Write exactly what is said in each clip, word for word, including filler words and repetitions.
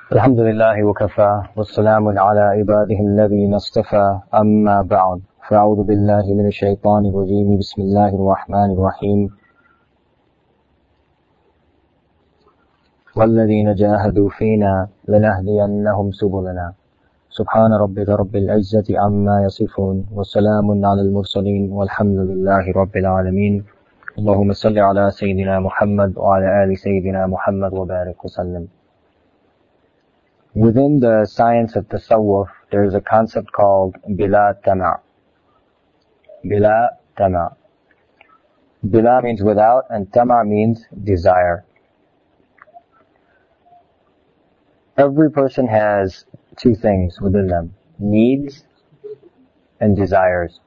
الحمد لله وكفى والسلام على عباده الذين اصطفى أما بعد فأعوذ بالله من الشيطان الرجيم بسم الله الرحمن الرحيم والذين جاهدوا فينا لنهدينهم سبلنا سبحان ربك رب العزة عما يصفون وسلام على المرسلين والحمد لله رب العالمين اللهم صل على سيدنا محمد وعلى آل سيدنا محمد وبارك وسلم. Within the science of tasawwuf, there is a concept called bila tama'. Bila tama'. Bila means without, and tama' means desire. Every person has two things within them, needs and desires.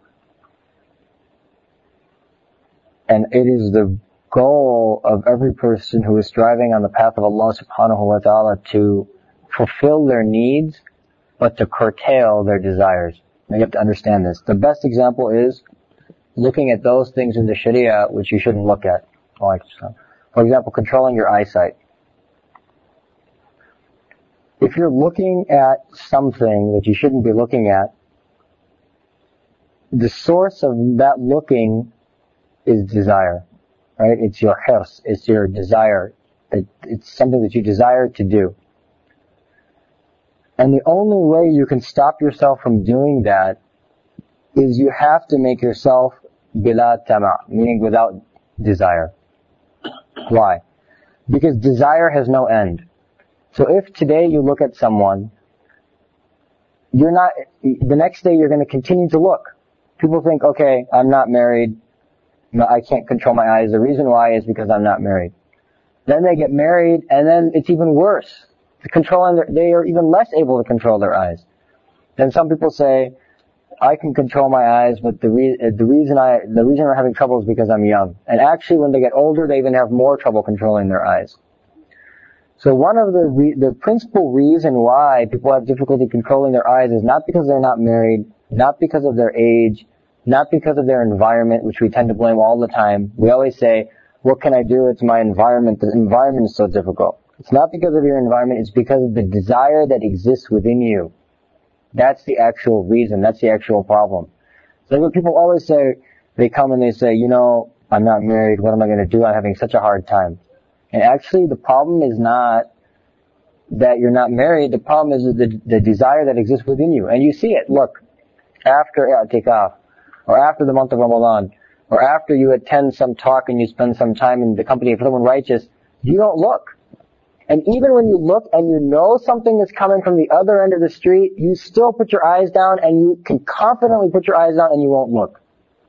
And it is the goal of every person who is striving on the path of Allah subhanahu wa ta'ala to fulfill their needs, but to curtail their desires. Now you have to understand this. The best example is looking at those things in the Sharia which you shouldn't look at. For example, controlling your eyesight. If you're looking at something that you shouldn't be looking at, the source of that looking is desire, right? It's your hirs, it's your desire. It, it's something that you desire to do. And the only way you can stop yourself from doing that is you have to make yourself bila tama', meaning without desire. Why? Because desire has no end. So if today you look at someone, you're not, the next day you're going to continue to look. People think, okay, I'm not married, no, I can't control my eyes. The reason why is because I'm not married. Then they get married, and then it's even worse. Controlling their, they are even less able to control their eyes. Then some people say, I can control my eyes, but the, re- the reason I, the reason I'm having trouble is because I'm young. And actually when they get older, they even have more trouble controlling their eyes. So one of the, re- the principal reason why people have difficulty controlling their eyes is not because they're not married, not because of their age, not because of their environment, which we tend to blame all the time. We always say, what can I do? It's my environment. The environment is so difficult. It's not because of your environment, it's because of the desire that exists within you. That's the actual reason, that's the actual problem. So what people always say, they come and they say, you know, I'm not married, what am I going to do? I'm having such a hard time. And actually the problem is not that you're not married, the problem is the, the desire that exists within you. And you see it, look, after i'tikaf, or after the month of Ramadan, or after you attend some talk and you spend some time in the company of someone righteous, you don't look. And even when you look and you know something is coming from the other end of the street, you still put your eyes down and you can confidently put your eyes down and you won't look.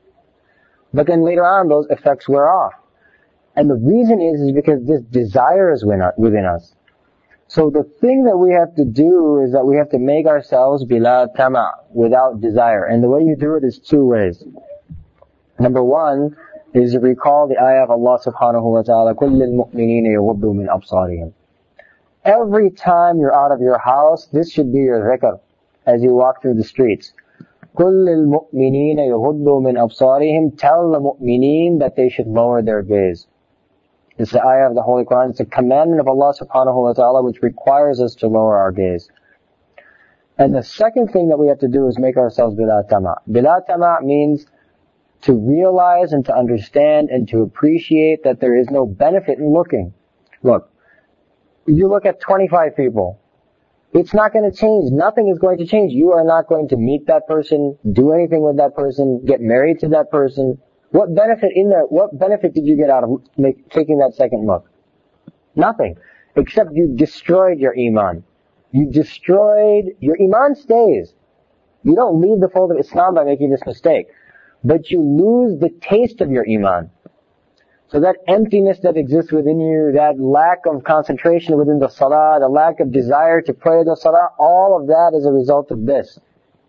But then later on, those effects wear off. And the reason is, is because this desire is within us. So the thing that we have to do is that we have to make ourselves bila tama', without desire. And the way you do it is two ways. Number one is to recall the ayah of Allah subhanahu wa ta'ala, كُلِّ الْمُؤْمِنِينَ يَغُضُّوا مِنْ أَبْصَارِهِمْ. Every time you're out of your house, this should be your dhikr as you walk through the streets. كُلِّ الْمُؤْمِنِينَ يَغُضُّوا مِنْ أَبْصَارِهِمْ. Tell the mu'mineen that they should lower their gaze. It's the ayah of the Holy Quran. It's a commandment of Allah subhanahu wa ta'ala which requires us to lower our gaze. And the second thing that we have to do is make ourselves bila tama'. Bila tama' means to realize and to understand and to appreciate that there is no benefit in looking. Look, you look at twenty-five people. It's not going to change. Nothing is going to change. You are not going to meet that person, do anything with that person, get married to that person. What benefit in there, what benefit did you get out of make, taking that second look? Nothing. Except you destroyed your iman. You destroyed, your iman stays. You don't leave the fold of Islam by making this mistake. But you lose the taste of your iman. So that emptiness that exists within you, that lack of concentration within the salah, the lack of desire to pray the salah, all of that is a result of this.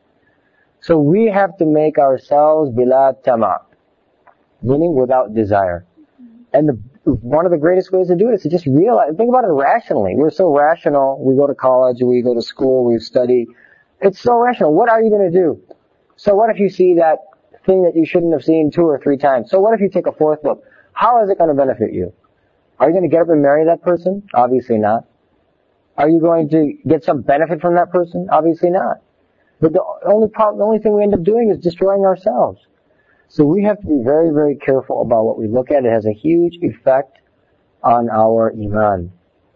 So we have to make ourselves bila tama', meaning without desire. And the, one of the greatest ways to do it is to just realize, think about it rationally. We're so rational. We go to college, we go to school, we study. It's so rational. What are you going to do? So what if you see that thing that you shouldn't have seen two or three times? So what if you take a fourth look? How is it going to benefit you? Are you going to get up and marry that person? Obviously not. Are you going to get some benefit from that person? Obviously not. But the only problem, the only thing we end up doing is destroying ourselves. So we have to be very, very careful about what we look at. It has a huge effect on our iman.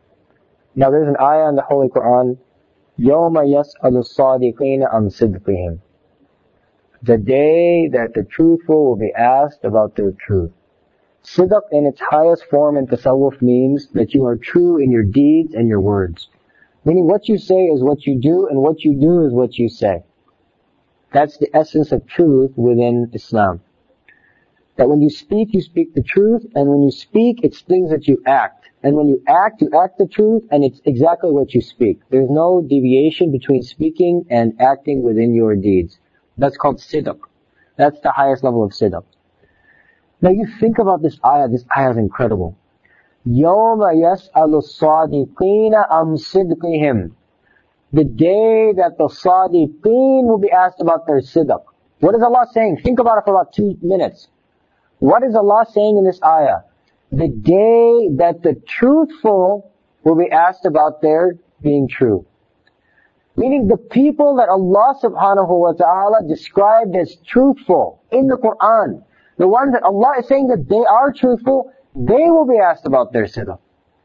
Now there's an ayah in the Holy Quran, يَوْمَ يَسْأَلُ الصَّادِقِينَ عَنْ صِدْقِهِمْ. The day that the truthful will be asked about their truth. Sidq in its highest form in tasawwuf means that you are true in your deeds and your words. Meaning what you say is what you do, and what you do is what you say. That's the essence of truth within Islam. That when you speak, you speak the truth, and when you speak, it's things that you act. And when you act, you act the truth, and it's exactly what you speak. There's no deviation between speaking and acting within your deeds. That's called sidq. That's the highest level of sidq. Now you think about this ayah, this ayah is incredible. يَوْمَ يَسْأَلُ الصَّادِقِينَ عَنْ صِدْقِهِمْ. The day that the Sadiqeen will be asked about their sidq. What is Allah saying? Think about it for about two minutes. What is Allah saying in this ayah? The day that the truthful will be asked about their being true. Meaning the people that Allah subhanahu wa ta'ala described as truthful in the Quran, the ones that Allah is saying that they are truthful, they will be asked about their sidq.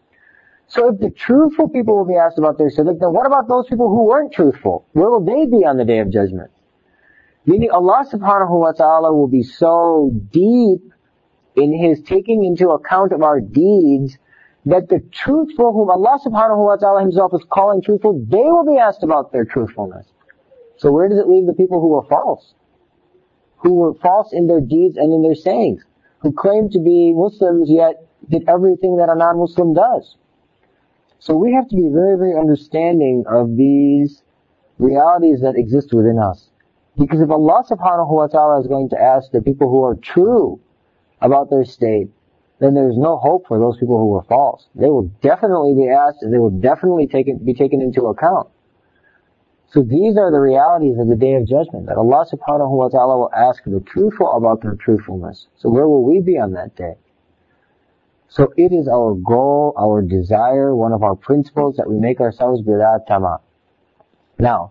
So if the truthful people will be asked about their sidq, then what about those people who weren't truthful? Where will they be on the Day of Judgment? Meaning Allah subhanahu wa ta'ala will be so deep in His taking into account of our deeds that the truthful whom Allah subhanahu wa ta'ala Himself is calling truthful, they will be asked about their truthfulness. So where does it leave the people who were false? Who were false in their deeds and in their sayings? Who claimed to be Muslims yet did everything that a non-Muslim does? So we have to be very, very understanding of these realities that exist within us. Because if Allah subhanahu wa ta'ala is going to ask the people who are true about their state, then there's no hope for those people who are false. They will definitely be asked, and they will definitely take it, be taken into account. So these are the realities of the Day of Judgment, that Allah subhanahu wa ta'ala will ask the truthful about their truthfulness. So where will we be on that day? So it is our goal, our desire, one of our principles that we make ourselves bila tama. Now,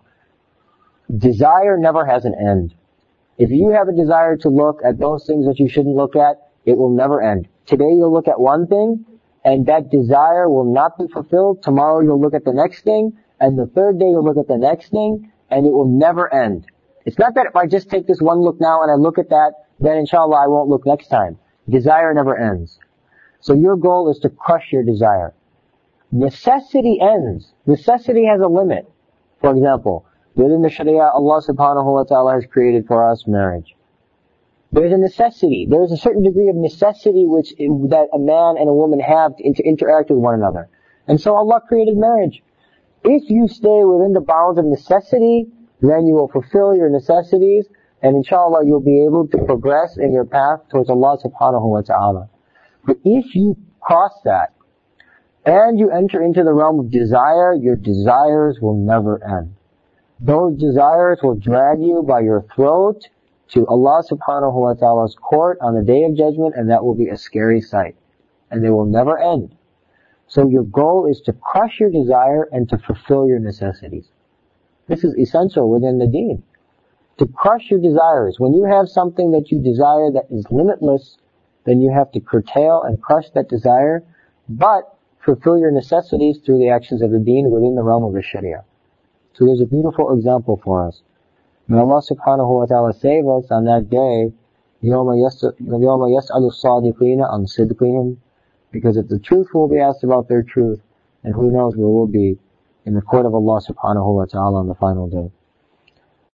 desire never has an end. If you have a desire to look at those things that you shouldn't look at, it will never end. Today you'll look at one thing, and that desire will not be fulfilled. Tomorrow you'll look at the next thing, and the third day you'll look at the next thing, and it will never end. It's not that if I just take this one look now and I look at that, then inshallah I won't look next time. Desire never ends. So your goal is to crush your desire. Necessity ends. Necessity has a limit. For example, within the Sharia, Allah subhanahu wa ta'ala has created for us marriage. There's a necessity. There's a certain degree of necessity which that a man and a woman have to, to interact with one another. And so Allah created marriage. If you stay within the bounds of necessity, then you will fulfill your necessities, and inshallah you'll be able to progress in your path towards Allah subhanahu wa ta'ala. But if you cross that, and you enter into the realm of desire, your desires will never end. Those desires will drag you by your throat to Allah subhanahu wa ta'ala's court on the Day of Judgment, and that will be a scary sight. And they will never end. So your goal is to crush your desire and to fulfill your necessities. This is essential within the deen. To crush your desires. When you have something that you desire that is limitless, then you have to curtail and crush that desire, but fulfill your necessities through the actions of the deen within the realm of the Sharia. So there's a beautiful example for us. May Allah subhanahu wa ta'ala save us on that day, يَوْمَ يَسْأَلُ الصَّادِقِينَ عَنْ صِدْقِهِمْ, because if the truthful will be asked about their truth, and who knows where we'll be in the court of Allah subhanahu wa ta'ala on the final day.